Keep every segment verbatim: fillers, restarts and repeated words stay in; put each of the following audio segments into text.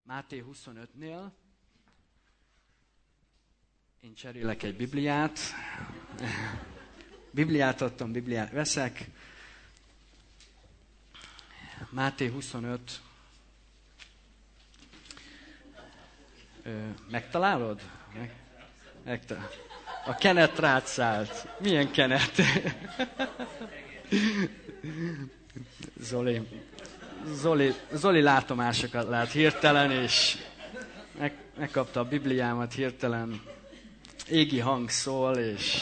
Máté huszonötnél én cserélek egy Bibliát. Bibliát adtam, Bibliát veszek. Máté huszonöt. Ö, megtalálod? Meg, megtalál. A kenet rád szállt. Milyen kenet? Zoli, Zoli, Zoli látomásokat lát hirtelen, és meg, megkapta a Bibliámat hirtelen. Égi hang szól, és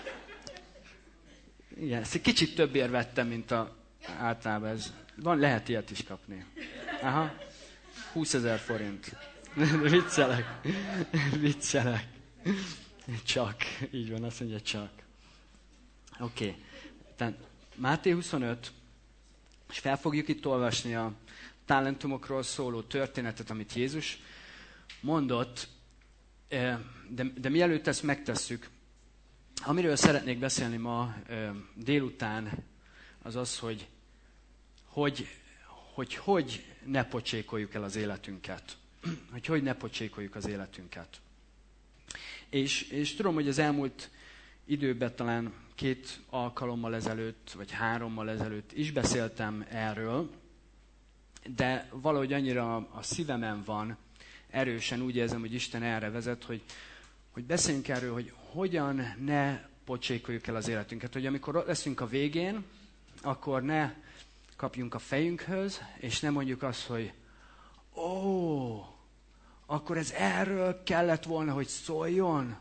igen, ezt egy kicsit többért vettem, mint a, általában ez. Van, lehet ilyet is kapni. Aha, húszezer forint. Viccelek. Viccelek. Csak. Így van, azt mondja, csak. Oké. Okay. Tehát Máté huszonöt, és fel fogjuk itt olvasni a talentumokról szóló történetet, amit Jézus mondott, de, de mielőtt ezt megtesszük, amiről szeretnék beszélni ma délután, az az, hogy hogy, hogy, hogy ne pocsékoljuk el az életünket. Hogy hogy ne pocsékoljuk az életünket. És, és tudom, hogy az elmúlt időben talán két alkalommal ezelőtt, vagy hárommal ezelőtt is beszéltem erről, de valahogy annyira a szívemen van, erősen úgy érzem, hogy Isten erre vezet, hogy, hogy beszéljünk erről, hogy hogyan ne pocsékoljuk el az életünket. Hogy amikor ott leszünk a végén, akkor ne kapjunk a fejünkhöz, és ne mondjuk azt, hogy ó, akkor ez erről kellett volna, hogy szóljon.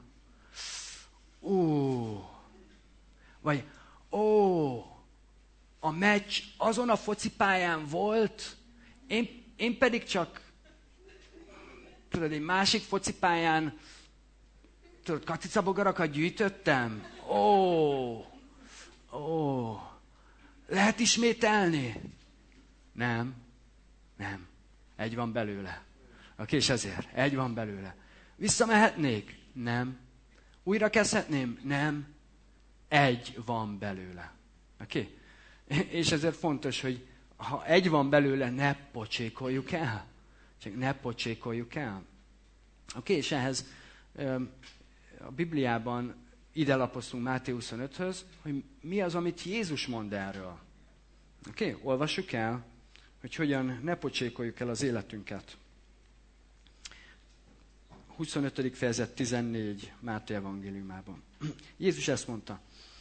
Ó, vagy ó, a meccs azon a focipályán volt, én, én pedig csak tudod, egy másik focipályán tudod, katicabogarakat gyűjtöttem. Ó, ó, lehet ismételni? Nem, nem, egy van belőle. Oké, és ezért, egy van belőle. Visszamehetnék? Nem. Újra kezdhetném? Nem. Egy van belőle. Oké? És ezért fontos, hogy ha egy van belőle, ne pocsékoljuk el. Csak ne pocsékoljuk el. Oké, és ehhez a Bibliában ide lapoztunk Máté huszonöthöz, hogy mi az, amit Jézus mond erről. Oké, olvassuk el, hogy hogyan ne pocsékoljuk el az életünket. huszonötödik fejezet tizennégy Máté evangéliumában. Jézus ezt mondta.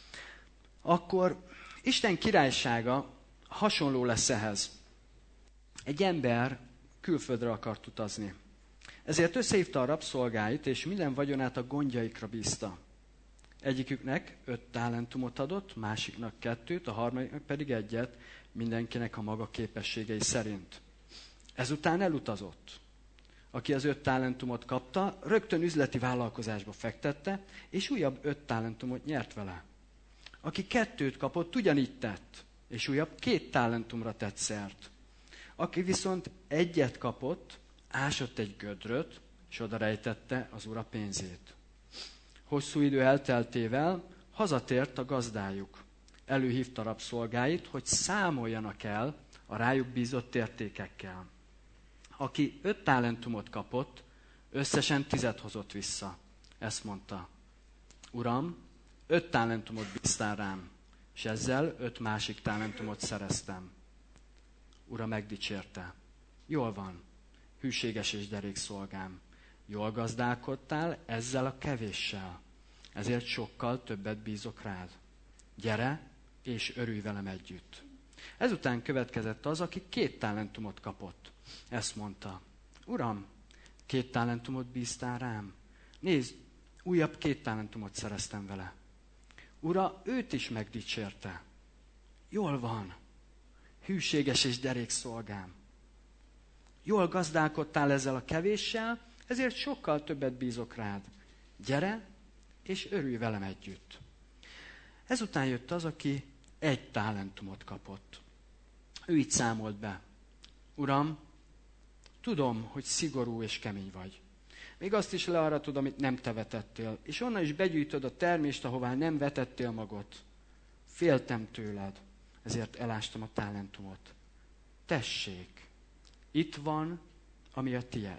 Akkor Isten királysága hasonló lesz ehhez. Egy ember külföldre akart utazni. Ezért összehívta a rabszolgáit, és minden vagyonát a gondjaikra bízta. Egyiküknek öt talentumot adott, másiknak kettőt, a harmadiknak pedig egyet, mindenkinek a maga képességei szerint. Ezután elutazott. Aki az öt talentumot kapta, rögtön üzleti vállalkozásba fektette, és újabb öt talentumot nyert vele. Aki kettőt kapott, ugyanígy tett, és újabb két talentumra tett szert. Aki viszont egyet kapott, ásott egy gödröt, és oda rejtette az ura pénzét. Hosszú idő elteltével hazatért a gazdájuk. Előhívta rabszolgáit, hogy számoljanak el a rájuk bízott értékekkel. Aki öt talentumot kapott, összesen tizet hozott vissza. Ezt mondta. Uram, öt talentumot bíztál rám, és ezzel öt másik talentumot szereztem. Ura megdicsérte. Jól van, hűséges és derék szolgám. Jól gazdálkodtál ezzel a kevéssel, ezért sokkal többet bízok rád. Gyere, és örülj velem együtt. Ezután következett az, aki két talentumot kapott. Ezt mondta. Uram, két talentumot bíztál rám? Nézd, újabb két talentumot szereztem vele. Ura, őt is megdicsérte. Jól van, hűséges és derék szolgám. Jól gazdálkodtál ezzel a kevéssel, ezért sokkal többet bízok rád. Gyere, és örülj velem együtt. Ezután jött az, aki egy talentumot kapott. Ő így számolt be. Uram, tudom, hogy szigorú és kemény vagy. Még azt is learatod, amit nem te vetettél, és onnan is begyűjtöd a termést, ahová nem vetettél magot. Féltem tőled, ezért elástam a talentumot. Tessék, itt van ami a tied.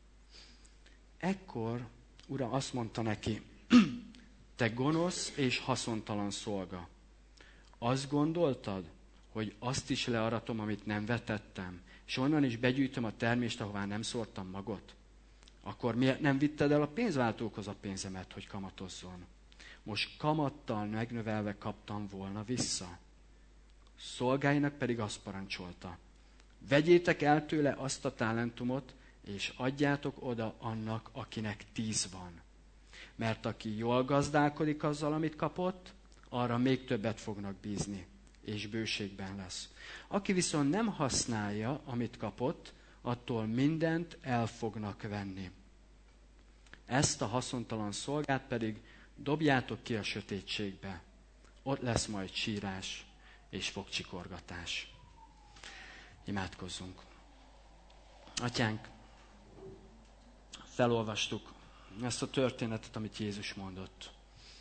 Ekkor Ura azt mondta neki, te gonosz és haszontalan szolga. Azt gondoltad, hogy azt is learatom, amit nem vetettem, és onnan is begyűjtöm a termést, ahová nem szórtam magot? Akkor miért nem vitted el a pénzváltókhoz a pénzemet, hogy kamatozzon? Most kamattal megnövelve kaptam volna vissza. Szolgáinak pedig azt parancsolta, vegyétek el tőle azt a talentumot, és adjátok oda annak, akinek tíz van. Mert aki jól gazdálkodik azzal, amit kapott, arra még többet fognak bízni, és bőségben lesz. Aki viszont nem használja, amit kapott, attól mindent el fognak venni. Ezt a haszontalan szolgát pedig dobjátok ki a sötétségbe. Ott lesz majd sírás és fogcsikorgatás. Imádkozzunk. Atyánk, felolvastuk ezt a történetet, amit Jézus mondott.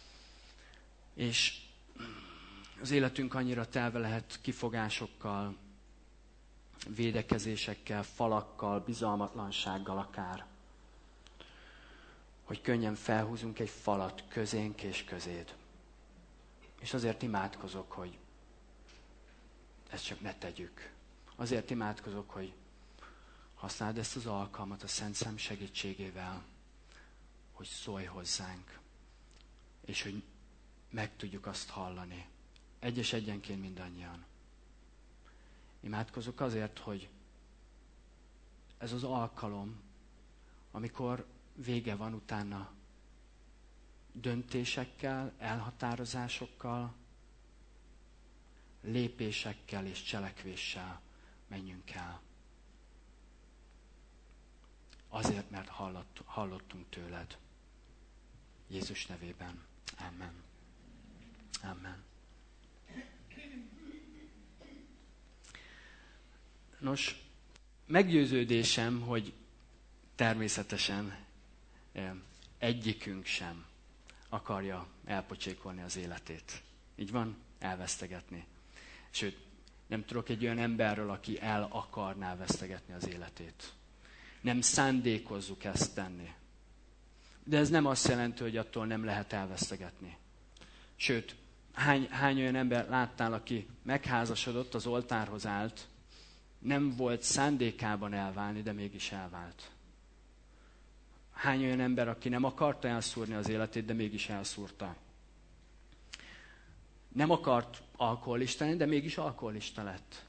És az életünk annyira telve lehet kifogásokkal, védekezésekkel, falakkal, bizalmatlansággal akár, hogy könnyen felhúzunk egy falat közénk és közéd. És azért imádkozok, hogy ezt csak ne tegyük. Azért imádkozok, hogy használd ezt az alkalmat a Szent Szem segítségével, hogy szólj hozzánk, és hogy meg tudjuk azt hallani. Egyes egyenként mindannyian. Imádkozok azért, hogy ez az alkalom, amikor vége van utána döntésekkel, elhatározásokkal, lépésekkel és cselekvéssel menjünk el. Azért, mert hallott, hallottunk tőled. Jézus nevében. Amen. Amen. Nos, meggyőződésem, hogy természetesen egyikünk sem akarja elpocsékolni az életét. Így van? Elvesztegetni. Sőt, nem tudok egy olyan emberről, aki el akarná vesztegetni az életét. Nem szándékozzuk ezt tenni. De ez nem azt jelenti, hogy attól nem lehet elvesztegetni. Sőt, hány, hány olyan ember láttál, aki megházasodott, az oltárhoz állt, nem volt szándékában elválni, de mégis elvált. Hány olyan ember, aki nem akarta elszúrni az életét, de mégis elszúrta. Nem akart alkoholista lenni, de mégis alkoholista lett.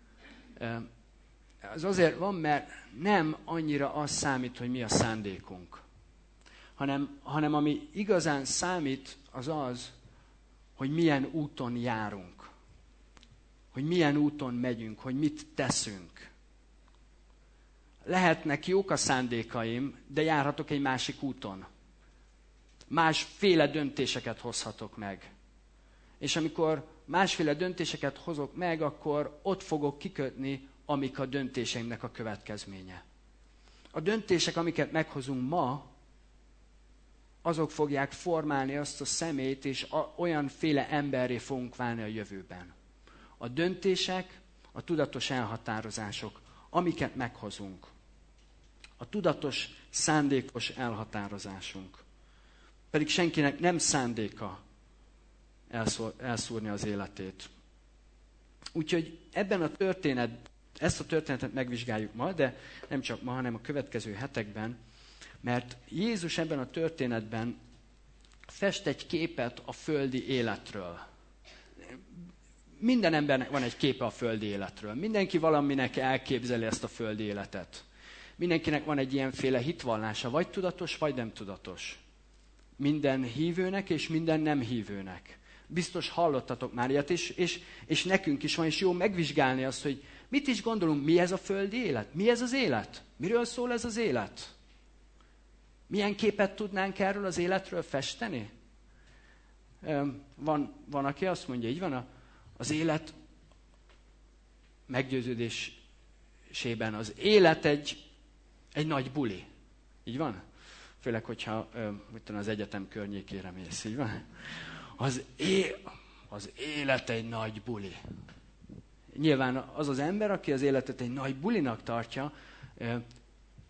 Ez azért van, mert nem annyira az számít, hogy mi a szándékunk, hanem, hanem ami igazán számít, az az, hogy milyen úton járunk, hogy milyen úton megyünk, hogy mit teszünk. Lehetnek jók a szándékaim, de járhatok egy másik úton. Másféle döntéseket hozhatok meg. És amikor másféle döntéseket hozok meg, akkor ott fogok kikötni, amik a döntéseimnek a következménye. A döntések, amiket meghozunk ma, azok fogják formálni azt a személyt, és a, olyanféle emberré fogunk válni a jövőben. A döntések, a tudatos elhatározások, amiket meghozunk. A tudatos, szándékos elhatározásunk. Pedig senkinek nem szándéka elszór, elszúrni az életét. Úgyhogy ebben a történet, ezt a történetet megvizsgáljuk ma, de nem csak ma, hanem a következő hetekben, mert Jézus ebben a történetben fest egy képet a földi életről. Minden embernek van egy képe a földi életről. Mindenki valaminek elképzeli ezt a földi életet. Mindenkinek van egy ilyenféle hitvallása, vagy tudatos, vagy nem tudatos. Minden hívőnek és minden nem hívőnek. Biztos hallottatok már ilyet, és, és, és nekünk is van, és jó megvizsgálni azt, hogy mit is gondolunk, mi ez a földi élet? Mi ez az élet? Miről szól ez az élet? Milyen képet tudnánk erről az életről festeni? Van, van aki azt mondja, így van, a, az élet meggyőződésében az élet egy, egy nagy buli. Így van? Főleg, hogyha tudom, az egyetem környékére mész, így van? Az, é, az élet egy nagy buli. Nyilván az az ember, aki az életet egy nagy bulinak tartja,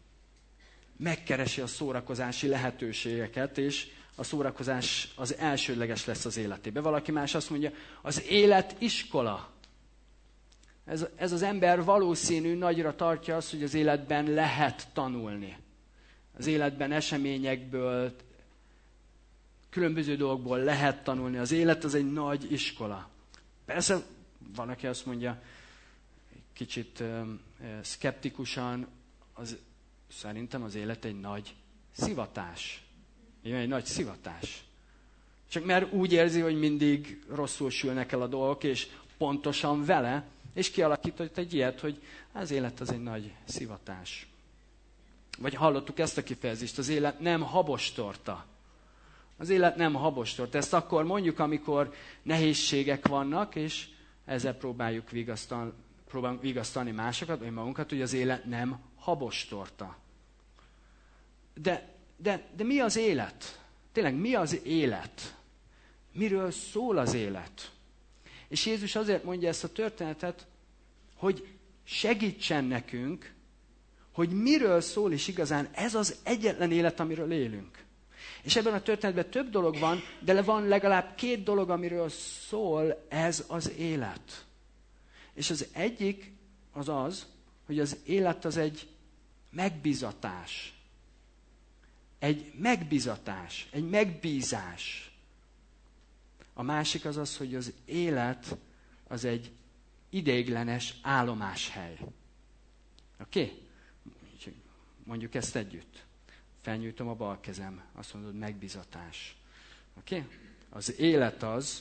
megkeresi a szórakozási lehetőségeket, és a szórakozás az elsődleges lesz az életében. Valaki más azt mondja, az élet iskola. Ez, ez az ember valószínű nagyra tartja azt, hogy az életben lehet tanulni. Az életben eseményekből, különböző dolgokból lehet tanulni. Az élet az egy nagy iskola. Persze van, aki azt mondja, kicsit um, szkeptikusan, az, szerintem az élet egy nagy szivatás. Egy nagy szivatás. Csak mert úgy érzi, hogy mindig rosszul sülnek el a dolgok, és pontosan vele, és kialakított egy ilyet, hogy az élet az egy nagy szivatás. Vagy hallottuk ezt a kifejezést, az élet nem habostorta. Az élet nem habostorta. Ezt akkor mondjuk, amikor nehézségek vannak, és ezzel próbáljuk vigasztalni, próbálunk vigasztalni másokat, vagy magunkat, hogy az élet nem habostorta. De, de, de mi az élet? Tényleg, mi az élet? Miről szól az élet? És Jézus azért mondja ezt a történetet, hogy segítsen nekünk, hogy miről szól is igazán ez az egyetlen élet, amiről élünk. És ebben a történetben több dolog van, de van legalább két dolog, amiről szól ez az élet. És az egyik az az, hogy az élet az egy megbízatás. Egy megbízatás, egy megbízás. A másik az az, hogy az élet az egy ideiglenes állomáshely. Oké? Okay? Mondjuk ezt együtt. Felnyújtom a bal kezem. Azt mondod, megbízatás. Oké? Okay? Az élet az...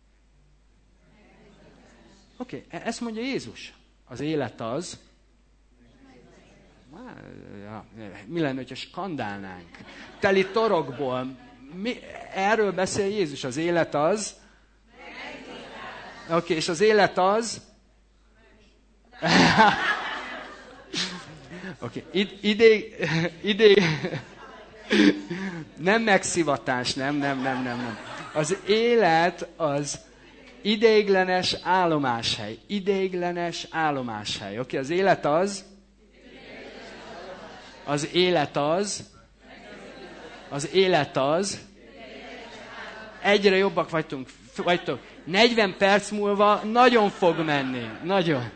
Oké, okay. Ezt mondja Jézus. Az élet az... Ja, mi lenne, hogyha skandálnánk? Teli torokból. Mi, erről beszél Jézus. Az élet az... Oké, okay, és az élet az... Oké, okay. idég... idég... Nem megszivatás, nem, nem, nem, nem, nem. Az élet az ideiglenes állomáshely. Ideiglenes állomáshely. Oké, okay, az élet az... Az élet az... Az élet az... Egyre jobbak vagyunk. vagytok. negyven perc múlva nagyon fog menni. Nagyon.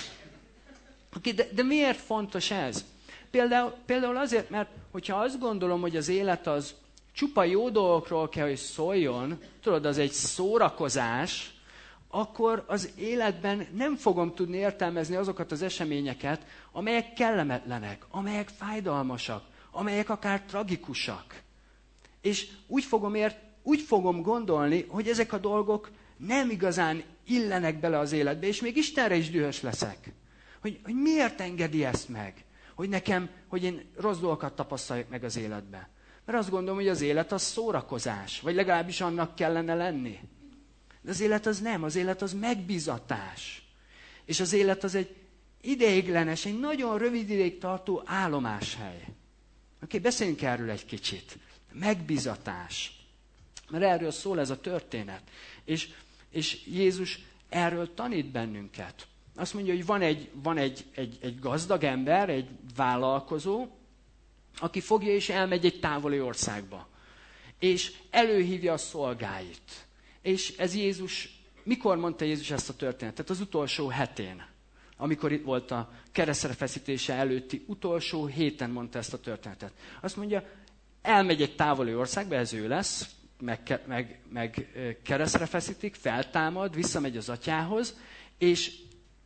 Okay, de, de miért fontos ez? Például, például azért, mert hogyha azt gondolom, hogy az élet az csupa jó dolgokról kell, hogy szóljon, tudod, az egy szórakozás, akkor az életben nem fogom tudni értelmezni azokat az eseményeket, amelyek kellemetlenek, amelyek fájdalmasak, amelyek akár tragikusak. És úgy fogom, ért, úgy fogom gondolni, hogy ezek a dolgok nem igazán illenek bele az életbe, és még Istenre is dühös leszek. Hogy, hogy miért engedi ezt meg? Hogy nekem, hogy én rossz dolgokat tapasztaljak meg az életbe. Mert azt gondolom, hogy az élet az szórakozás, vagy legalábbis annak kellene lenni. De az élet az nem, az élet az megbízatás. És az élet az egy ideiglenes, egy nagyon rövid ideig tartó állomáshely. Oké, okay, beszéljünk erről egy kicsit. Megbízatás. Mert erről szól ez a történet. És, és Jézus erről tanít bennünket. Azt mondja, hogy van egy, van egy, egy, egy gazdag ember, egy vállalkozó, aki fogja és elmegy egy távoli országba. És előhívja a szolgáit. És ez Jézus, mikor mondta Jézus ezt a történetet? Az utolsó hetén. Amikor itt volt a keresztre feszítése előtti utolsó héten mondta ezt a történetet. Azt mondja, elmegy egy távoli országba, ez ő lesz, meg, meg, meg keresztre feszítik, feltámad, visszamegy az atyához, és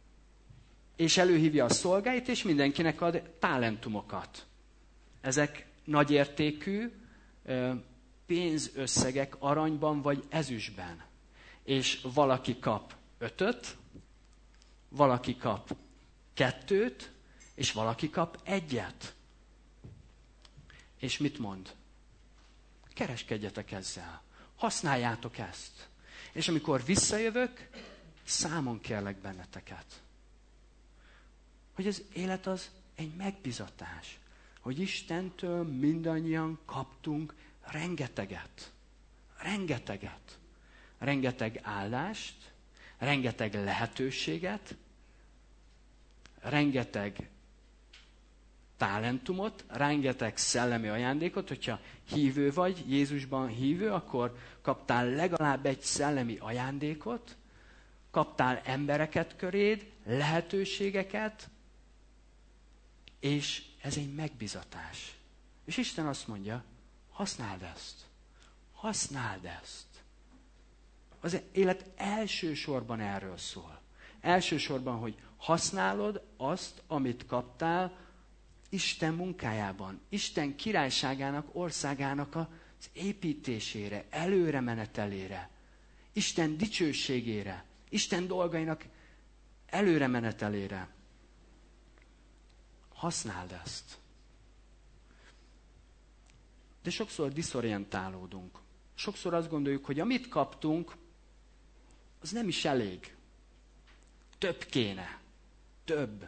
és előhívja a szolgáit, és mindenkinek ad talentumokat. Ezek nagyértékű pénzösszegek aranyban vagy ezüstben. És valaki kap ötöt, valaki kap kettőt, és valaki kap egyet. És mit mond? Kereskedjetek ezzel. Használjátok ezt. És amikor visszajövök, számon kérlek benneteket. Hogy az élet az egy megbízatás. Hogy Istentől mindannyian kaptunk rengeteget. Rengeteget. Rengeteg állást, rengeteg lehetőséget, rengeteg talentumot, rengeteg szellemi ajándékot, hogyha hívő vagy, Jézusban hívő, akkor kaptál legalább egy szellemi ajándékot, kaptál embereket köréd, lehetőségeket, és ez egy megbizatás. És Isten azt mondja, használd ezt. Használd ezt. Az élet elsősorban erről szól. Elsősorban, hogy használod azt, amit kaptál Isten munkájában, Isten királyságának, országának az építésére, előre menetelére, Isten dicsőségére, Isten dolgainak előre menetelére. Használd ezt. De sokszor diszorientálódunk. Sokszor azt gondoljuk, hogy amit kaptunk, az nem is elég. Több kéne. Több.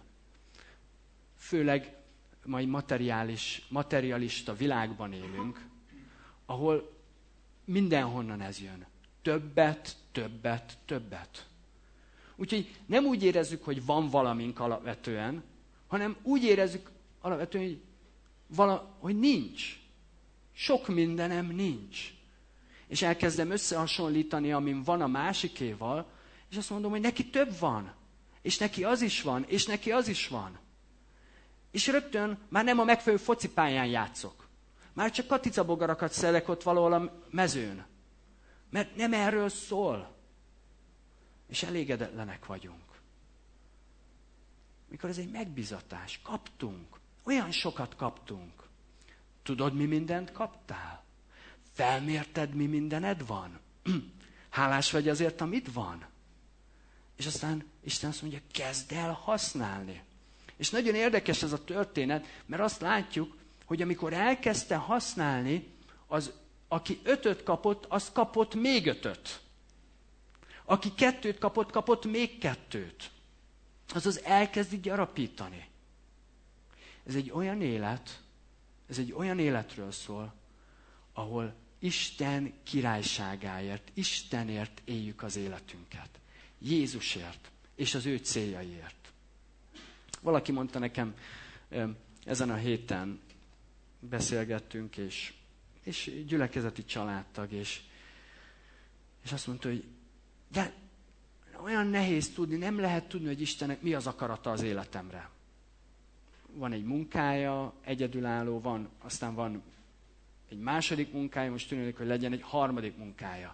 Főleg mai materiális, materialista világban élünk, ahol mindenhonnan ez jön. Többet, többet, többet. Úgyhogy nem úgy érezzük, hogy van valamink alapvetően, hanem úgy érezzük alapvetően, hogy, vala, hogy nincs. Sok mindenem nincs. És elkezdem összehasonlítani, amin van a másikéval, és azt mondom, hogy neki több van. És neki az is van, és neki az is van. És rögtön már nem a megfelelő focipályán játszok. Már csak katicabogarakat szedek ott valahol a mezőn. Mert nem erről szól. És elégedetlenek vagyunk. Mikor ez egy megbizatás. Kaptunk. Olyan sokat kaptunk. Tudod, mi mindent kaptál? Felmérted, mi mindened van? Hálás vagy azért, amit van? És aztán Isten azt mondja, kezd el használni. És nagyon érdekes ez a történet, mert azt látjuk, hogy amikor elkezdte használni, az, aki ötöt kapott, az kapott még ötöt. Aki kettőt kapott, kapott még kettőt. Azaz elkezdi gyarapítani. Ez egy olyan élet, ez egy olyan életről szól, ahol Isten királyságáért, Istenért éljük az életünket. Jézusért és az ő céljaiért. Valaki mondta nekem, ezen a héten beszélgettünk, és, és gyülekezeti családtag, és, és azt mondta, hogy de olyan nehéz tudni, nem lehet tudni, hogy Istennek mi az akarata az életemre. Van egy munkája, egyedülálló, van, aztán van egy második munkája, most tűnik, hogy legyen egy harmadik munkája.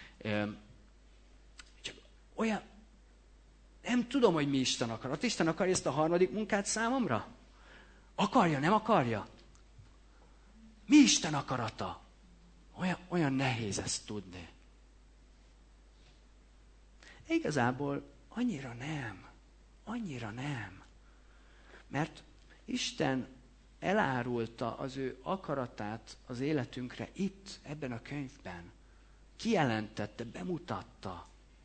Csak olyan, nem tudom, hogy mi Isten akarat. Isten akarja ezt a harmadik munkát számomra? Akarja, nem akarja? Mi Isten akarata? Olyan, olyan nehéz ezt tudni. Igazából annyira nem. Annyira nem. Mert Isten elárulta az ő akaratát az életünkre itt, ebben a könyvben. Kijelentette, bemutatta.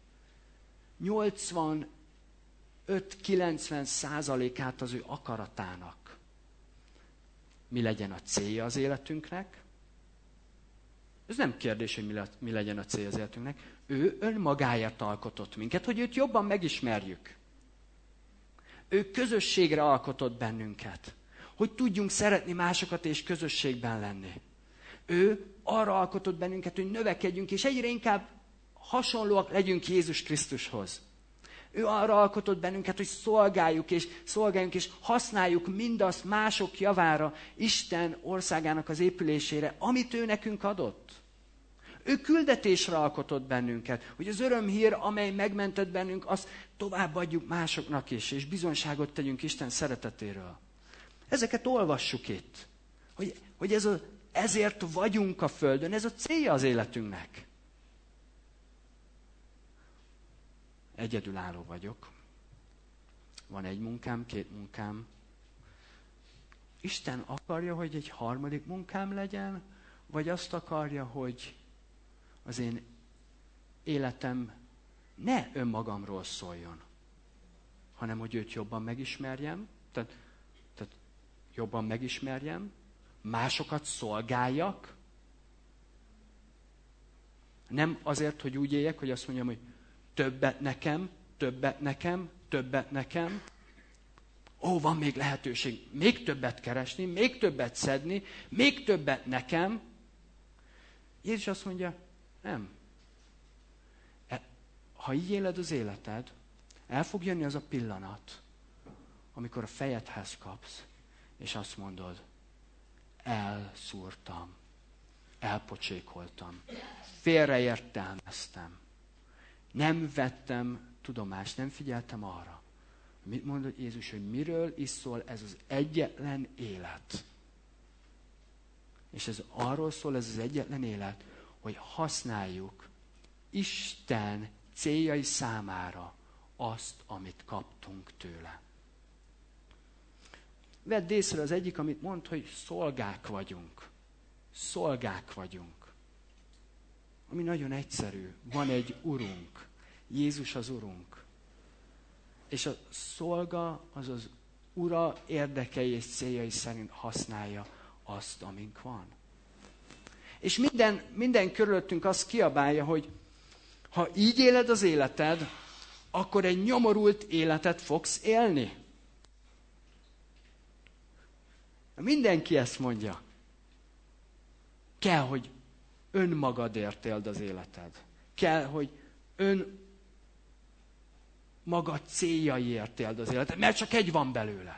nyolcvanöt-kilencven százalékát az ő akaratának. Mi legyen a célja az életünknek? Ez nem kérdés, hogy mi, le, mi legyen a célja az életünknek. Ő önmagáért alkotott minket, hogy őt jobban megismerjük. Ő közösségre alkotott bennünket, hogy tudjunk szeretni másokat és közösségben lenni. Ő arra alkotott bennünket, hogy növekedjünk, és egyre inkább hasonlóak legyünk Jézus Krisztushoz. Ő arra alkotott bennünket, hogy szolgáljuk és szolgáljunk, és használjuk mindazt mások javára, Isten országának az épülésére, amit ő nekünk adott. Ő küldetésre alkotott bennünket, hogy az örömhír, amely megmentett bennünk, azt továbbadjuk másoknak is, és bizonyságot tegyünk Isten szeretetéről. Ezeket olvassuk itt, hogy, hogy ez a, ezért vagyunk a Földön, ez a célja az életünknek. Egyedülálló vagyok. Van egy munkám, két munkám. Isten akarja, hogy egy harmadik munkám legyen, vagy azt akarja, hogy az én életem ne önmagamról szóljon, hanem hogy őt jobban megismerjem, tehát, tehát jobban megismerjem, másokat szolgáljak, nem azért, hogy úgy éljek, hogy azt mondjam, hogy többet nekem, többet nekem, többet nekem. Ó, van még lehetőség még többet keresni, még többet szedni, még többet nekem. Jézus azt mondja, nem. Ha így éled az életed, el fog jönni az a pillanat, amikor a fejedhez kapsz, és azt mondod, elszúrtam, elpocsékoltam, félreértelmeztem, nem vettem tudomást, nem figyeltem arra. Mit mondott Jézus, hogy miről is szól ez az egyetlen élet? És ez arról szól, ez az egyetlen élet, hogy használjuk Isten céljai számára azt, amit kaptunk tőle. Vedd észre az egyik, amit mond, hogy szolgák vagyunk. Szolgák vagyunk. Ami nagyon egyszerű. Van egy urunk. Jézus az urunk. És a szolga az az ura érdekei és céljai szerint használja azt, amink van. És minden, minden körülöttünk azt kiabálja, hogy ha így éled az életed, akkor egy nyomorult életet fogsz élni. Mindenki ezt mondja. Kell, hogy önmagadért éld az életed. Kell, hogy ön maga céljaiért éld az életed, mert csak egy van belőle.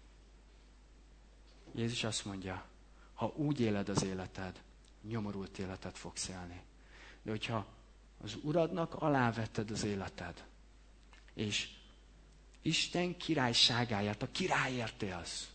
Jézus azt mondja, ha úgy éled az életed, nyomorult életet fogsz élni. De hogyha az Uradnak alávetted az életed, és Isten királyságáért, a királyért élsz,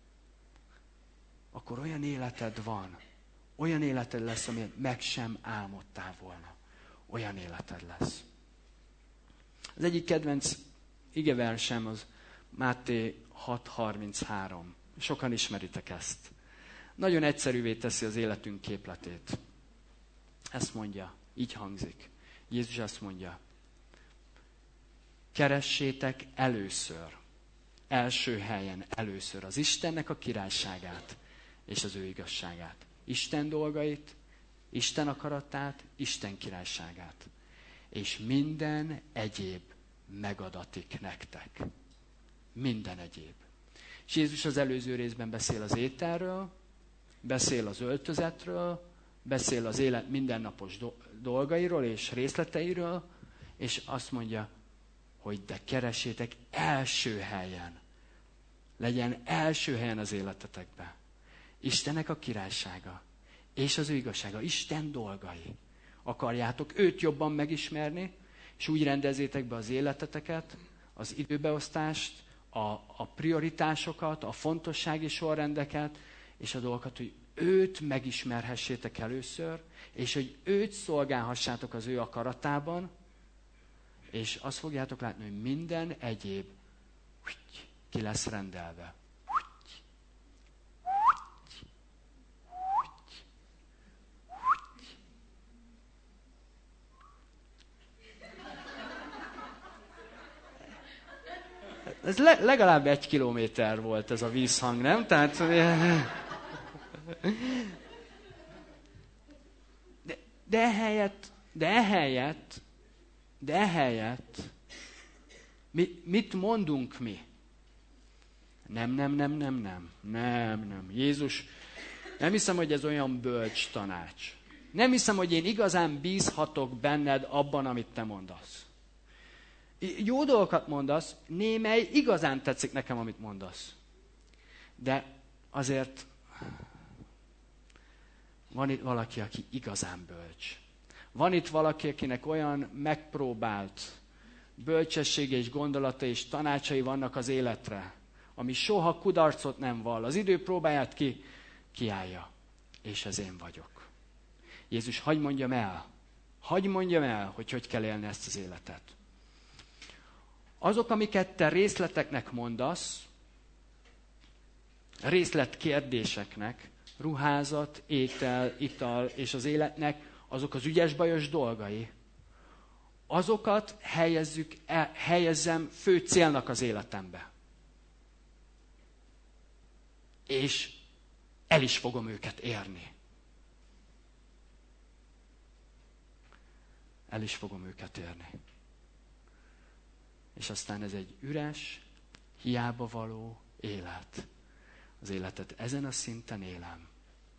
akkor olyan életed van, olyan életed lesz, amit meg sem álmodtál volna. Olyan életed lesz. Az egyik kedvenc igeversem az Máté hat harminchárom. Sokan ismeritek ezt. Nagyon egyszerűvé teszi az életünk képletét. Ezt mondja, így hangzik. Jézus azt mondja, keressétek először, első helyen először az Istennek a királyságát és az ő igazságát. Isten dolgait, Isten akaratát, Isten királyságát. És minden egyéb megadatik nektek. Minden egyéb. És Jézus az előző részben beszél az ételről, beszél az öltözetről, beszél az élet mindennapos dolgairól és részleteiről, és azt mondja, hogy de keressétek első helyen. Legyen első helyen az életetekben. Istennek a királysága és az ő igazsága, Isten dolgai. Akarjátok őt jobban megismerni, és úgy rendezzétek be az életeteket, az időbeosztást, a, a prioritásokat, a fontossági sorrendeket, és a dolgokat, hogy őt megismerhessétek először, és hogy őt szolgálhassátok az ő akaratában, és azt fogjátok látni, hogy minden egyéb ki lesz rendelve. Ez le, legalább egy kilométer volt ez a vízhang, nem? Tehát... De, de ehelyett, de ehelyett, de ehelyett, mi, mit mondunk mi? Nem, nem, nem, nem, nem, nem, nem. Jézus, nem hiszem, hogy ez olyan bölcs tanács. Nem hiszem, hogy én igazán bízhatok benned abban, amit te mondasz. Jó dolgokat mondasz, némely igazán tetszik nekem, amit mondasz. De azért van itt valaki, aki igazán bölcs. Van itt valaki, akinek olyan megpróbált bölcsessége és gondolata és tanácsai vannak az életre, ami soha kudarcot nem vall. Az idő próbáját ki, kiállja. És ez én vagyok. Jézus, hadd mondjam el, hadd mondjam el, hogy hogy kell élni ezt az életet. Azok, amiket te részleteknek mondasz, részletkérdéseknek, ruházat, étel, ital és az életnek, azok az ügyes-bajos dolgai, azokat helyezzük, el, helyezzem fő célnak az életembe. És el is fogom őket érni. El is fogom őket érni. És aztán ez egy üres, hiába való élet. Az életet ezen a szinten élem.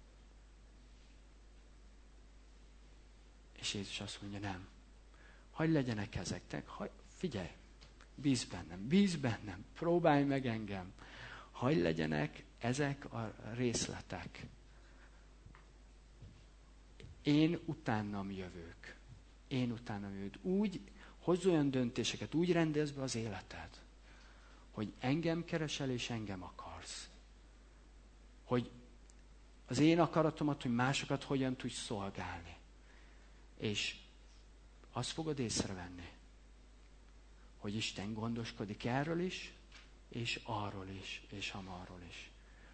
És Jézus azt mondja, nem. Hadd legyenek ezeknek, hagy, figyelj, bízz bennem, bízz bennem, próbálj meg engem. Hadd legyenek ezek a részletek. Én utánam jövök. Én utánam jövök. Úgy hozz olyan döntéseket, úgy rendezd be az életed, hogy engem keresel és engem akarsz. Hogy az én akaratomat, hogy másokat hogyan tudj szolgálni. És azt fogod észrevenni, hogy Isten gondoskodik erről is, és arról is, és amarról is.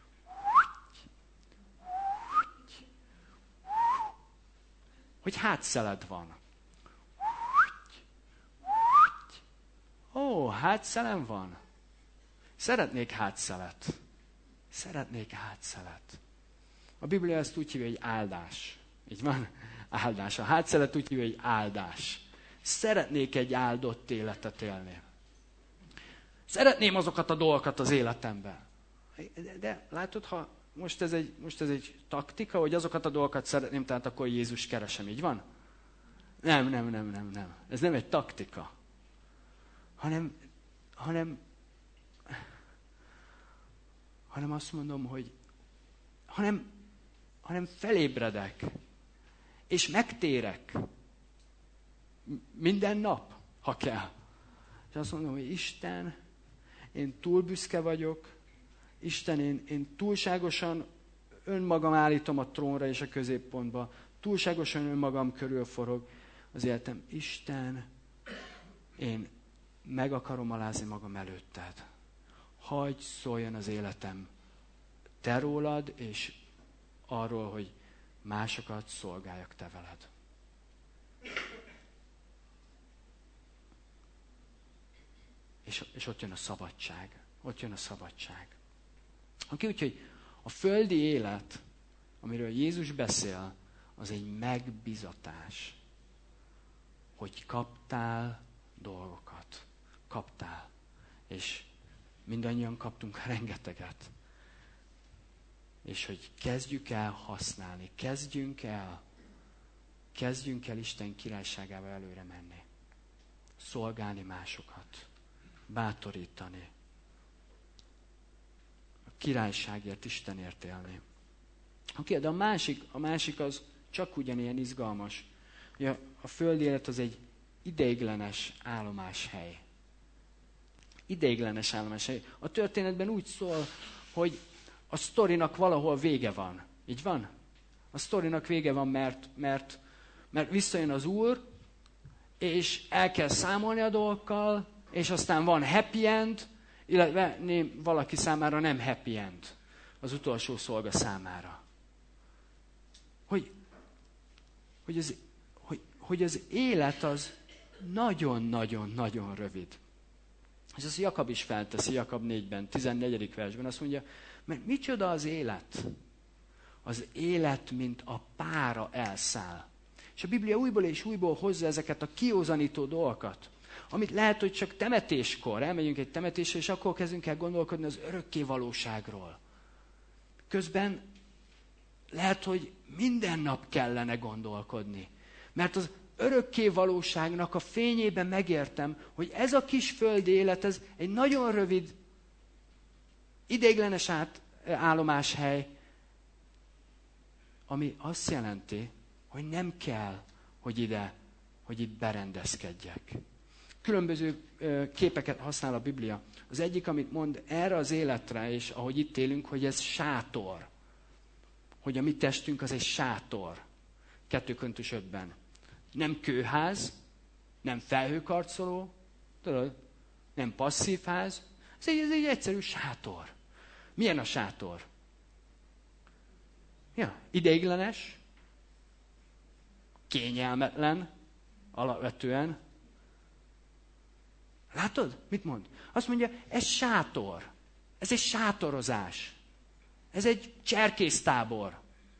Hogy hátszeled van. Ó, hátszelem van. Szeretnék hátszelet. Szeretnék hátszelet. A Biblia ezt úgy hívja, hogy áldás. Így van? Áldás. A hátszelet úgy hívja, hogy áldás. Szeretnék egy áldott életet élni. Szeretném azokat a dolgokat az életemben. De, de látod, ha most ez, egy, most ez egy taktika, hogy azokat a dolgokat szeretném, tehát akkor Jézus keresem. Így van? Nem, nem, nem, nem, nem. Ez nem egy taktika. Hanem, hanem, hanem azt mondom, hogy hanem, hanem felébredek, és megtérek minden nap, ha kell. És azt mondom, hogy Isten, én túl büszke vagyok, Isten, én, én túlságosan önmagam állítom a trónra és a középpontba, túlságosan önmagam körül forog az életem. Isten, én meg akarom alázni magam előtted. Hagyj szóljon az életem te rólad, és arról, hogy másokat szolgáljak te veled. És, és ott jön a szabadság. Ott jön a szabadság. Aki úgyhogy a földi élet, amiről Jézus beszél, az egy megbizatás, hogy kaptál dolgokat. Kaptál. És mindannyian kaptunk rengeteget. És hogy kezdjük el használni, kezdjünk el, kezdjünk el Isten királyságába előre menni. Szolgálni másokat, bátorítani. A királyságért, Istenért élni. Oké, de a másik, a másik az csak ugyanilyen izgalmas. Ugye a földi élet az egy ideiglenes állomáshely. Ideiglenes állomáshely. A történetben úgy szól, hogy a sztorinak valahol vége van. Így van? A sztorinak vége van, mert, mert, mert visszajön az Úr, és el kell számolni a dolgokkal, és aztán van happy end, illetve nem, valaki számára nem happy end. Az utolsó szolga számára. Hogy, hogy, az, hogy, hogy az élet az nagyon-nagyon-nagyon rövid. És ezt Jakab is felteszi, Jakab négyben, tizennegyedik versben, azt mondja, mert micsoda az élet? Az élet, mint a pára elszáll. És a Biblia újból és újból hozza ezeket a kiózanító dolgokat, amit lehet, hogy csak temetéskor, elmegyünk egy temetésre, és akkor kezdünk el gondolkodni az örökké valóságról. Közben lehet, hogy minden nap kellene gondolkodni. Mert az örökké valóságnak a fényében megértem, hogy ez a kis földi élet, ez egy nagyon rövid, ideiglenes állomáshely, ami azt jelenti, hogy nem kell, hogy ide, hogy itt berendezkedjek. Különböző képeket használ a Biblia. Az egyik, amit mond erre az életre, és ahogy itt élünk, hogy ez sátor. Hogy a mi testünk az egy sátor. kettő Korintus ötben. Nem kőház, nem felhőkarcoló, tudod, nem passzív ház. Ez egy, ez egy egyszerű sátor. Milyen a sátor? Ja, ideiglenes, kényelmetlen, alapvetően. Látod? Mit mond? Azt mondja, ez sátor. Ez egy sátorozás. Ez egy cserkésztábor.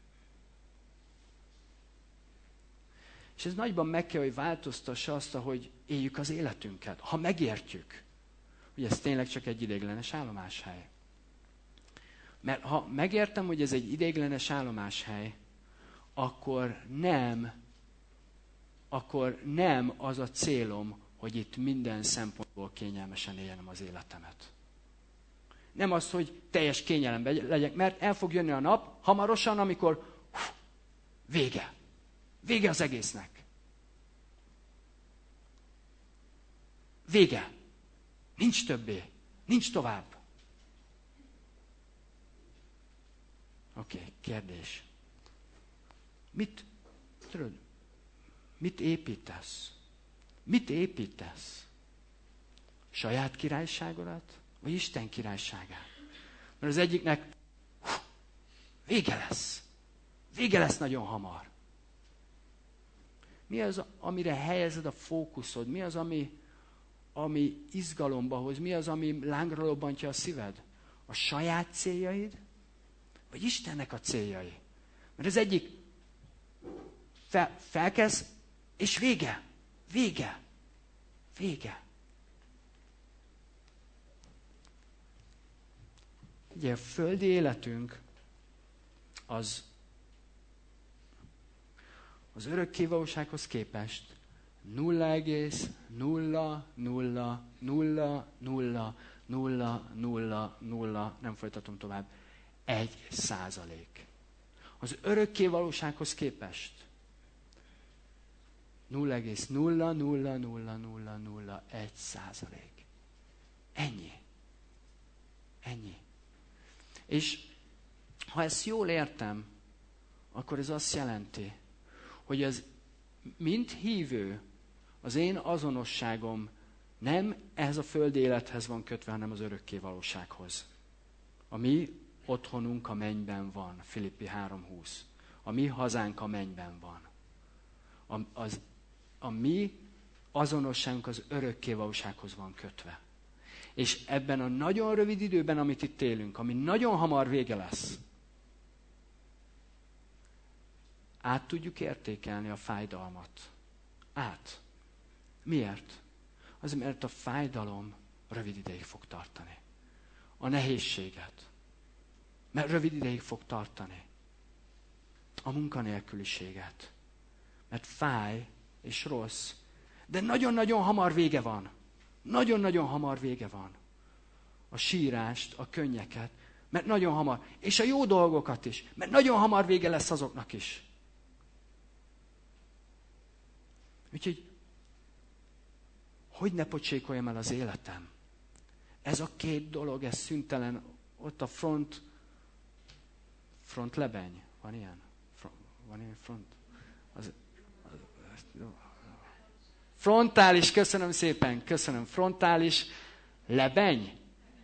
És ez nagyban meg kell, hogy változtassa azt, ahogy éljük az életünket. Ha megértjük, hogy ez tényleg csak egy ideiglenes állomáshely. Mert ha megértem, hogy ez egy ideiglenes állomáshely, akkor nem, akkor nem az a célom, hogy itt minden szempontból kényelmesen éljem az életemet. Nem az, hogy teljes kényelemben legyek, mert el fog jönni a nap hamarosan, amikor hú, vége. Vége az egésznek. Vége. Nincs többé. Nincs tovább. Oké, okay, kérdés. Mit, tudod, mit építesz? Mit építesz? Saját királyságodat? Vagy Isten királyságát? Mert az egyiknek hú, vége lesz. Vége lesz nagyon hamar. Mi az, amire helyezed a fókuszod? Mi az, ami, ami izgalomba hoz? Mi az, ami lángra lobbantja a szíved? A saját céljaid? Vagy Istennek a céljai? Mert az egyik fel, felkezd, és vége. Vége. Vége. Ugye a földi életünk az az örökkévalósághoz képest nulla egész nulla nulla nulla nulla nulla nulla nulla, nem folytatom tovább, egy százalék. Az örökkévalósághoz képest nulla egész nulla nulla nulla nulla nulla egy százalék. Ennyi. Ennyi. És ha ezt jól értem, akkor ez azt jelenti, hogy az mint hívő, az én azonosságom nem ehhez a földi élethez van kötve, hanem az örökké valósághoz. A mi otthonunk a mennyben van, Filippi három húsz. A mi hazánk a mennyben van. A, az, a mi azonosságunk az örökké valósághoz van kötve. És ebben a nagyon rövid időben, amit itt élünk, ami nagyon hamar vége lesz, át tudjuk értékelni a fájdalmat. Át. Miért? Azért, mert a fájdalom rövid ideig fog tartani. A nehézséget. Mert rövid ideig fog tartani. A munkanélküliséget. Mert fáj és rossz. De nagyon-nagyon hamar vége van. Nagyon-nagyon hamar vége van. A sírást, a könnyeket. Mert nagyon hamar. És a jó dolgokat is. Mert nagyon hamar vége lesz azoknak is. Úgyhogy, hogy ne pocsékoljam el az életem? Ez a két dolog, ez szüntelen, ott a front, front lebeny, van ilyen? Front, van ilyen front? Az, az, frontális, köszönöm szépen, köszönöm, frontális lebeny?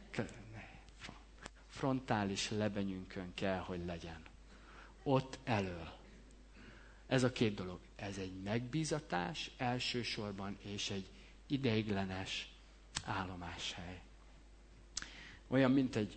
Frontális lebenyünkön kell, hogy legyen. Ott elől. Ez a két dolog. Ez egy megbízatás elsősorban, és egy ideiglenes állomáshely. Olyan, mint egy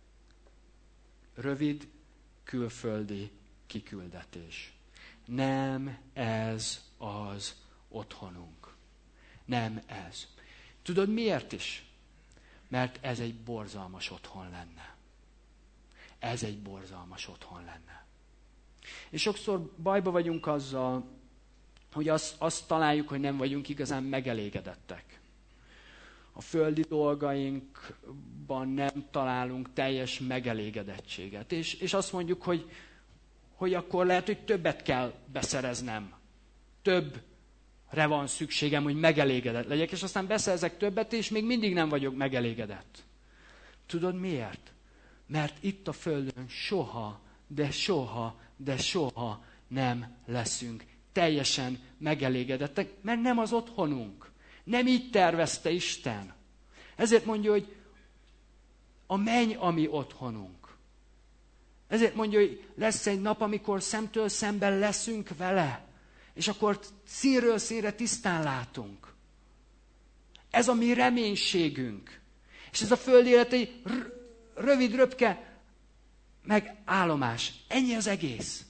rövid külföldi kiküldetés. Nem ez az otthonunk. Nem ez. Tudod miért is? Mert ez egy borzalmas otthon lenne. Ez egy borzalmas otthon lenne. És sokszor bajba vagyunk azzal, hogy azt, azt találjuk, hogy nem vagyunk igazán megelégedettek. A földi dolgainkban nem találunk teljes megelégedettséget. És, és azt mondjuk, hogy, hogy akkor lehet, hogy többet kell beszereznem. Többre van szükségem, hogy megelégedett legyek, és aztán beszerzek többet, és még mindig nem vagyok megelégedett. Tudod miért? Mert itt a földön soha, de soha, de soha nem leszünk teljesen megelégedettek, mert nem az otthonunk. Nem így tervezte Isten. Ezért mondja, hogy a menny a mi otthonunk. Ezért mondja, hogy lesz egy nap, amikor szemtől szemben leszünk vele, és akkor színről színre tisztán látunk. Ez a mi reménységünk. És ez a föld élet egy r- rövid röpke, meg állomás. Ennyi az egész.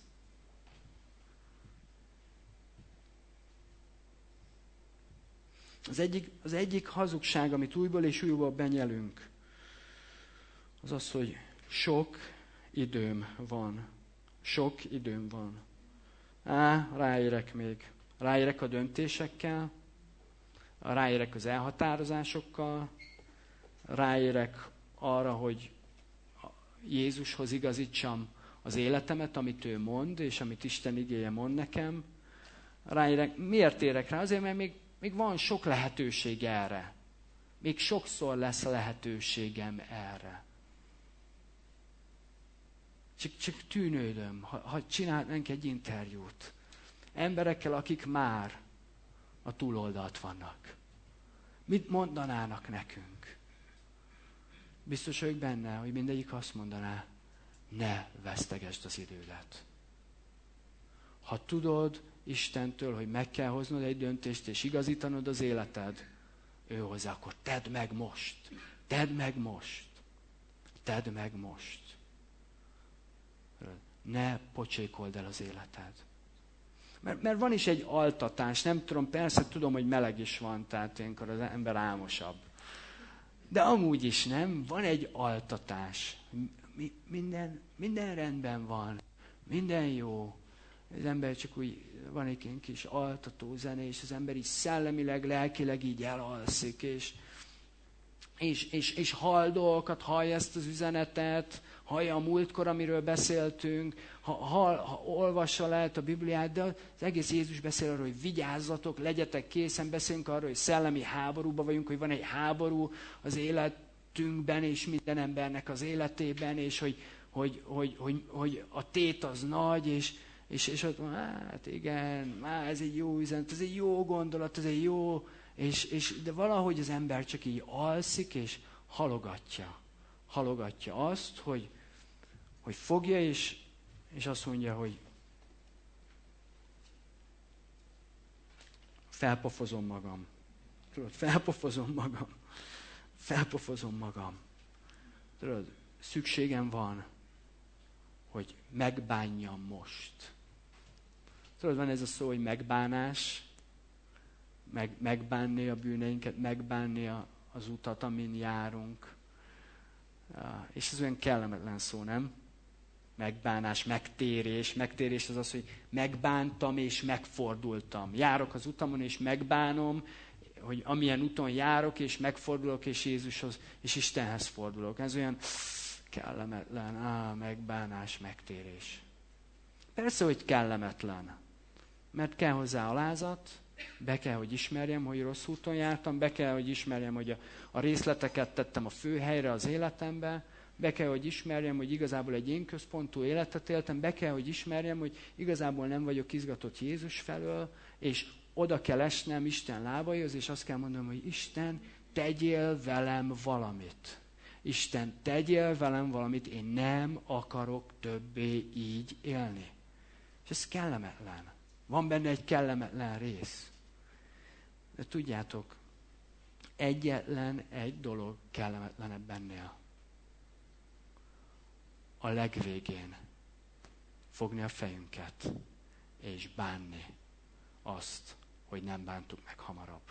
Az egyik, az egyik hazugság, amit újból és újból benyelünk, az az, hogy sok időm van. Sok időm van. Á, ráérek még. Ráérek a döntésekkel, ráérek az elhatározásokkal, ráérek arra, hogy Jézushoz igazítsam az életemet, amit ő mond, és amit Isten igéje mond nekem. Ráérek. Miért érek rá? Azért, mert még, még van sok lehetőség erre. Még sokszor lesz lehetőségem erre. Csak, csak tűnődöm, ha, ha csinálnánk egy interjút emberekkel, akik már a túloldalt vannak. Mit mondanának nekünk? Biztos vagyok benne, hogy mindegyik azt mondaná, ne vesztegesd az idődet. Ha tudod Istentől, hogy meg kell hoznod egy döntést, és igazítanod az életed ő hozzá, akkor tedd meg most. Tedd meg most. Tedd meg most. Ne pocsékold el az életed. Mert, mert van is egy altatás, nem tudom, persze tudom, hogy meleg is van, tehát ilyenkor az ember álmosabb. De amúgy is nem, van egy altatás. Mi, minden, minden rendben van, minden jó. Az ember csak úgy, van egy ilyen kis altató zene, és az ember így szellemileg, lelkileg így elalszik, és, és, és, és hall dolgokat, hallja ezt az üzenetet, hallja a múltkor, amiről beszéltünk, ha, ha, ha olvassa lehet a Bibliát, de az egész Jézus beszél arról, hogy vigyázzatok, legyetek készen, beszélünk arról, hogy szellemi háborúban vagyunk, hogy van egy háború az életünkben, és minden embernek az életében, és hogy, hogy, hogy, hogy, hogy a tét az nagy, és, és, és ott van, hát igen, á, ez egy jó üzenet, ez egy jó gondolat, ez egy jó, és, és, de valahogy az ember csak így alszik, és halogatja. Halogatja azt, hogy, hogy fogja, és, és azt mondja, hogy felpofozom magam. Tudod, felpofozom magam. Felpofozom magam. Tudod, szükségem van, hogy megbánjam most. Tudod, van ez a szó, hogy megbánás, meg, megbánni a bűneinket, megbánni a, az utat, amin járunk. És ez olyan kellemetlen szó, nem? Megbánás, megtérés. Megtérés az az, hogy megbántam és megfordultam. Járok az utamon és megbánom, hogy amilyen úton járok és megfordulok és Jézushoz és Istenhez fordulok. Ez olyan kellemetlen. Á, megbánás, megtérés. Persze, hogy kellemetlen. Mert kell hozzá alázat, be kell, hogy ismerjem, hogy rossz úton jártam, be kell, hogy ismerjem, hogy a, a részleteket tettem a fő helyre az életembe, be kell, hogy ismerjem, hogy igazából egy én központú életet éltem, be kell, hogy ismerjem, hogy igazából nem vagyok izgatott Jézus felől, és oda kell esnem Isten lábaihoz, és azt kell mondanom, hogy Isten, tegyél velem valamit. Isten, tegyél velem valamit, én nem akarok többé így élni. És ez kellemetlen. Van benne egy kellemetlen rész. De tudjátok, egyetlen egy dolog kellemetlenebb ennél. A legvégén fogni a fejünket, és bánni azt, hogy nem bántuk meg hamarabb.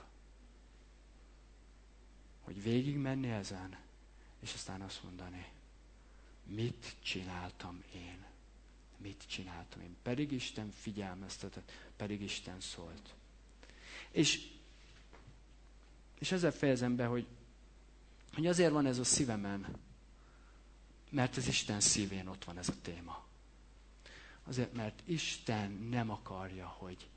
Hogy végigmenni ezen, és aztán azt mondani, mit csináltam én? Mit csináltam én? Pedig Isten figyelmeztetett, pedig Isten szólt. És, és ezzel fejezem be, hogy, hogy azért van ez a szívemen, mert az Isten szívén ott van ez a téma. Azért, mert Isten nem akarja, hogy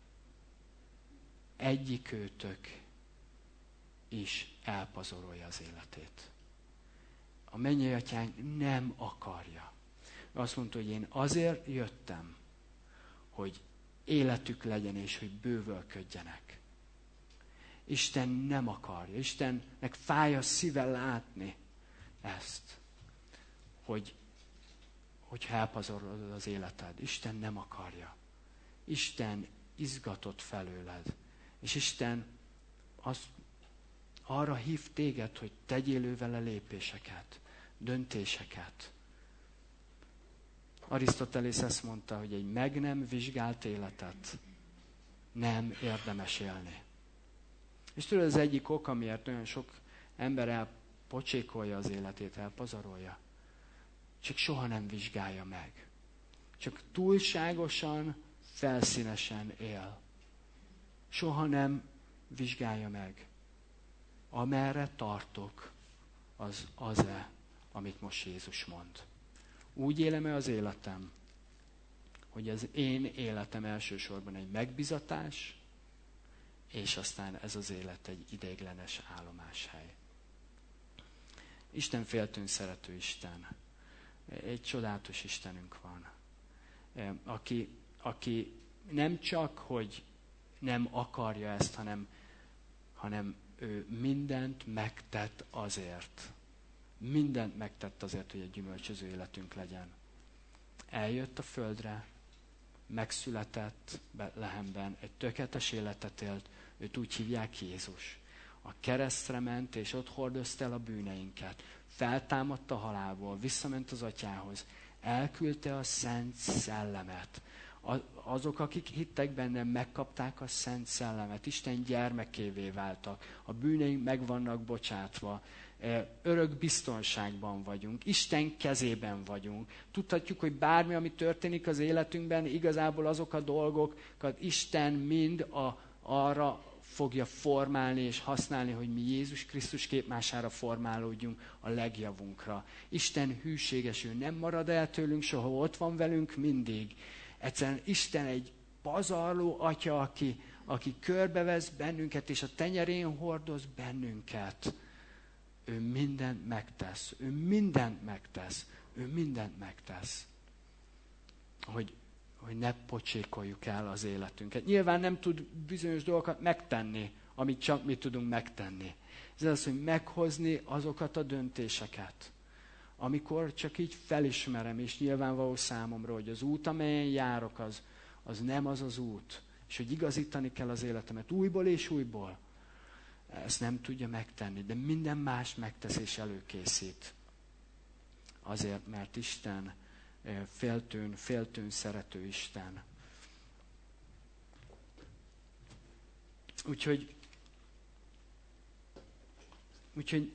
egyikőtök is elpazarolja az életét. A mennyei atyánk nem akarja. Azt mondta, hogy én azért jöttem, hogy életük legyen, és hogy bővölködjenek. Isten nem akarja. Istennek fáj a szíve látni ezt, hogy, hogyha elpazarolod az életed. Isten nem akarja. Isten izgatott felőled. És Isten azt arra hív téged, hogy tegyél ő vele lépéseket, döntéseket. Arisztotelész ezt mondta, hogy egy meg nem vizsgált életet nem érdemes élni. És tudod, az egyik ok, amiért olyan sok ember elpocsékolja az életét, elpazarolja. Csak soha nem vizsgálja meg. Csak túlságosan, felszínesen él. Soha nem vizsgálja meg. Amerre tartok, az az-e, amit most Jézus mond. Úgy élem-e az életem, hogy az én életem elsősorban egy megbizatás, és aztán ez az élet egy ideiglenes állomáshely. Isten féltőn szerető Isten. Egy csodálatos Istenünk van. Aki, aki nem csak, hogy nem akarja ezt, hanem, hanem ő mindent megtett azért. Mindent megtett azért, hogy egy gyümölcsöző életünk legyen. Eljött a földre, megszületett Betlehemben, egy tökéletes életet élt, őt úgy hívják Jézus. A keresztre ment, és ott hordozta el a bűneinket. Feltámadt a halálból, visszament az atyához. Elküldte a Szent Szellemet. Azok, akik hittek benne, megkapták a Szent Szellemet. Isten gyermekévé váltak. A bűneink meg vannak bocsátva. Örök biztonságban vagyunk. Isten kezében vagyunk. Tudhatjuk, hogy bármi, ami történik az életünkben, igazából azok a dolgokat Isten mind a, arra fogja formálni és használni, hogy mi Jézus Krisztus képmására formálódjunk a legjavunkra. Isten hűséges, ő nem marad el tőlünk soha, ott van velünk mindig. Egyszerűen Isten egy pazarló atya, aki, aki körbevesz bennünket, és a tenyerén hordoz bennünket. Ő mindent megtesz. Ő mindent megtesz. Ő mindent megtesz. Hogy, hogy ne pocsékoljuk el az életünket. Nyilván nem tud bizonyos dolgokat megtenni, amit csak mi tudunk megtenni. Ez az, hogy meghozni azokat a döntéseket, amikor csak így felismerem, és nyilvánvaló számomra, hogy az út, amelyen járok, az, az nem az az út. És hogy igazítani kell az életemet újból és újból. Ezt nem tudja megtenni, de minden más megtesz és előkészít. Azért, mert Isten féltőn, féltőn szerető Isten. Úgyhogy, úgyhogy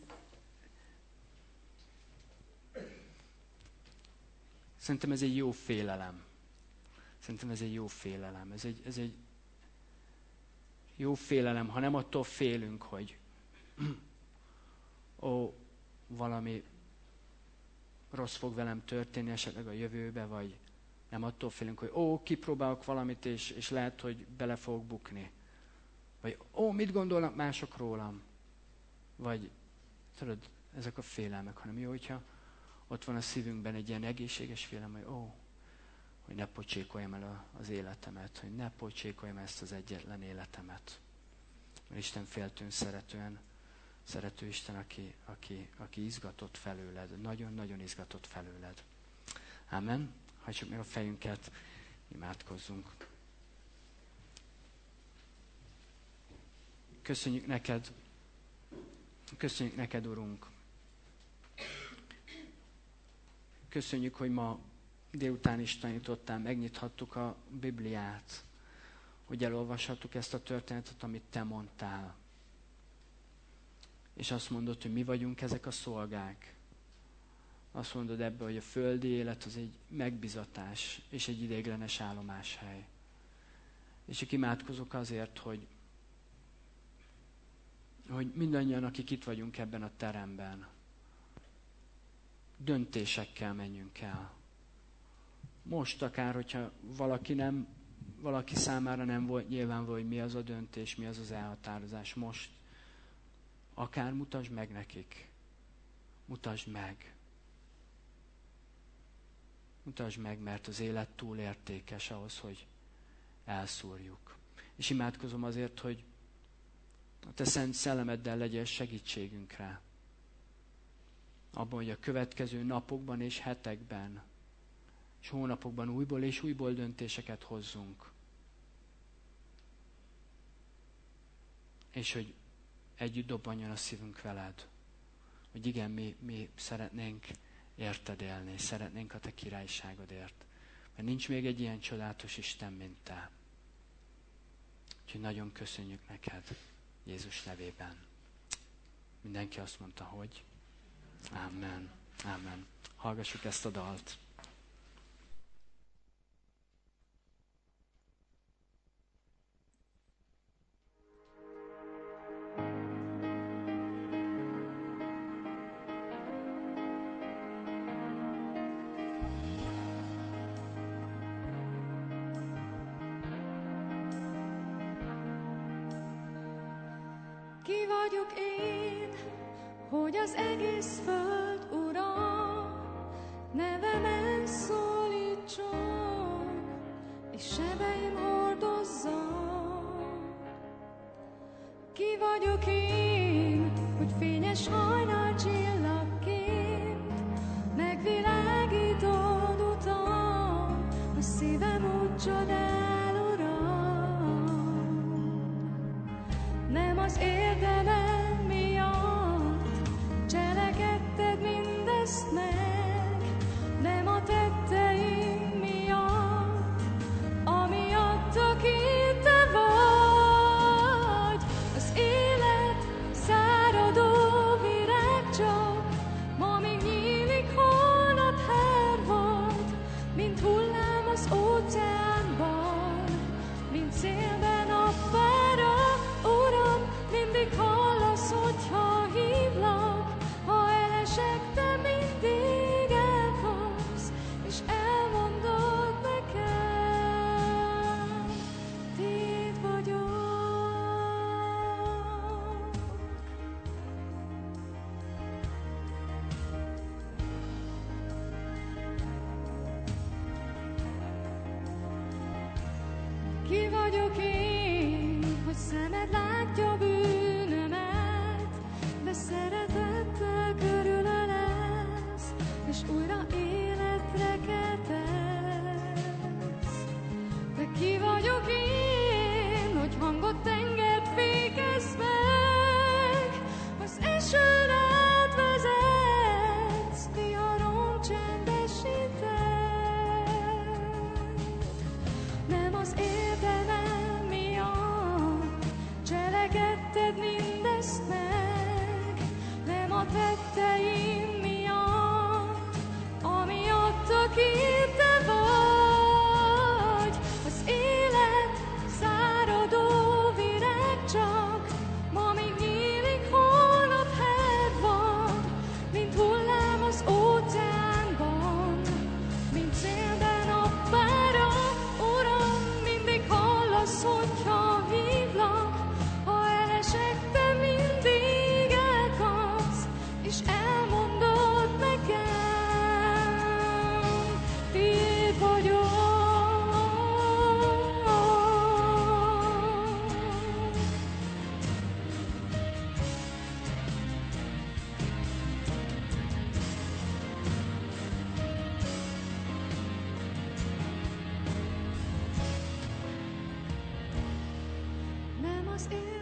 szerintem ez egy jó félelem. Szerintem ez egy jó félelem. Ez egy, ez egy jó félelem, ha nem attól félünk, hogy ó, valami rossz fog velem történni esetleg a jövőbe, vagy nem attól félünk, hogy ó, kipróbálok valamit, és, és lehet, hogy bele fogok bukni. Vagy ó, mit gondolnak mások rólam? Vagy, tudod, ezek a félelmek, hanem jó, hogyha ott van a szívünkben egy ilyen egészséges félelem, hogy ó, hogy ne pocsékoljam el az életemet, hogy ne pocsékoljam ezt az egyetlen életemet. Mert Isten féltőn szeretően, szerető Isten, aki, aki, aki izgatott felőled, nagyon-nagyon izgatott felőled. Ámen. Hajtsuk meg a fejünket, imádkozzunk. Köszönjük neked, köszönjük neked, Urunk. Köszönjük, hogy ma délután is tanítottál, megnyithattuk a Bibliát, hogy elolvashattuk ezt a történetet, amit te mondtál. És azt mondod, hogy mi vagyunk ezek a szolgák. Azt mondod ebbe, hogy a földi élet az egy megbizatás és egy ideiglenes állomáshely. És csak imádkozok azért, hogy, hogy mindannyian, akik itt vagyunk ebben a teremben, döntésekkel menjünk el. Most akár, hogyha valaki, nem, valaki számára nem volt nyilvánvaló, hogy mi az a döntés, mi az az elhatározás, most akár mutasd meg nekik. Mutasd meg. Mutasd meg, mert az élet túl értékes ahhoz, hogy elszúrjuk. És imádkozom azért, hogy a te szent szellemeddel legyél segítségünkre. Abban, hogy a következő napokban és hetekben és hónapokban újból és újból döntéseket hozzunk. És hogy együtt dobbanjon a szívünk veled. Hogy igen, mi, mi szeretnénk érted élni, szeretnénk a te királyságodért. Mert nincs még egy ilyen csodálatos Isten, mint te. Úgyhogy nagyon köszönjük neked. Jézus nevében. Mindenki azt mondta, hogy Amen. Amen. Hallgassuk ezt a dalt. Ki vagyok én, hogy az egész föld ura nevemen szólítson, és sebeim hordozzam. Ki vagyok én, hogy fényes hajnalcsillagként megvilágítod utam, a szívem úgy csodál, Uram. Nem az érdemem miatt cselekedted mindezt meg, nem a tetteim miatt, amiatt, aki te vagy. Az élet száradó virágcsap, ma még nyílik, holnap hervad, mint hullám az óceánban, mint szélben a pára. Uram, mindig hallasz, hogyha hívlak, ha elesek, te mindig elkapsz, és elmondod nekem, tiéd vagyok. Ki vagyok én, hogy szemed látja bűnömet, de szeretettel körülölesz, és újra életre keltesz. De ki vagyok én, hogy hangot enged fékezz meg, az esőn átvezetsz, viharon csendesítesz. Nem az érdemem miatt cselekedted mindezt meg, nem a tetteim miatt, amiatt, aki te vagy. Az élet száradó virágcsap, ma még nyílik, holnap hervad, mint hullám az óceánban, mint szélben a pára. Uram, mindig hallasz, hogyha hívlak, ha elesek, te mindig elkapsz, és elmondod nekem, tiéd vagyok. Nem az élet